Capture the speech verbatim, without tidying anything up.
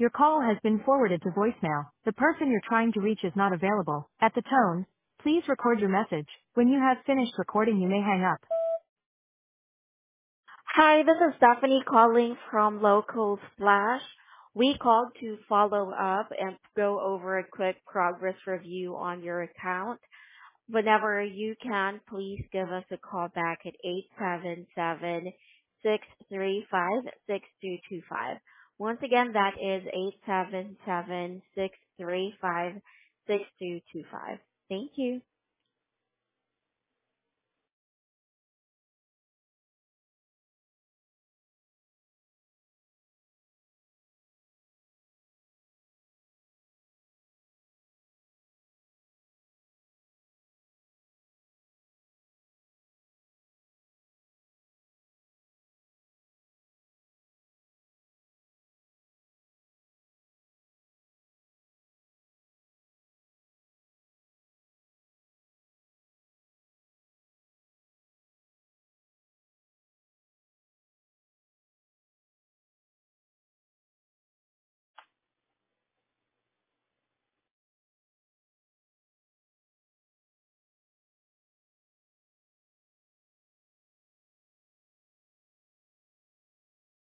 Your call has been forwarded to voicemail. The person you're trying to reach is not available. At the tone, please record your message. When you have finished recording, you may hang up. Hi, this is Stephanie calling from Local Splash. We called to follow up and go over a quick progress review on your account. Whenever you can, please give us a call back at eight seven seven, six three five, six two two five. Once again, that is eight seven seven, six three five, six two two five. Thank you.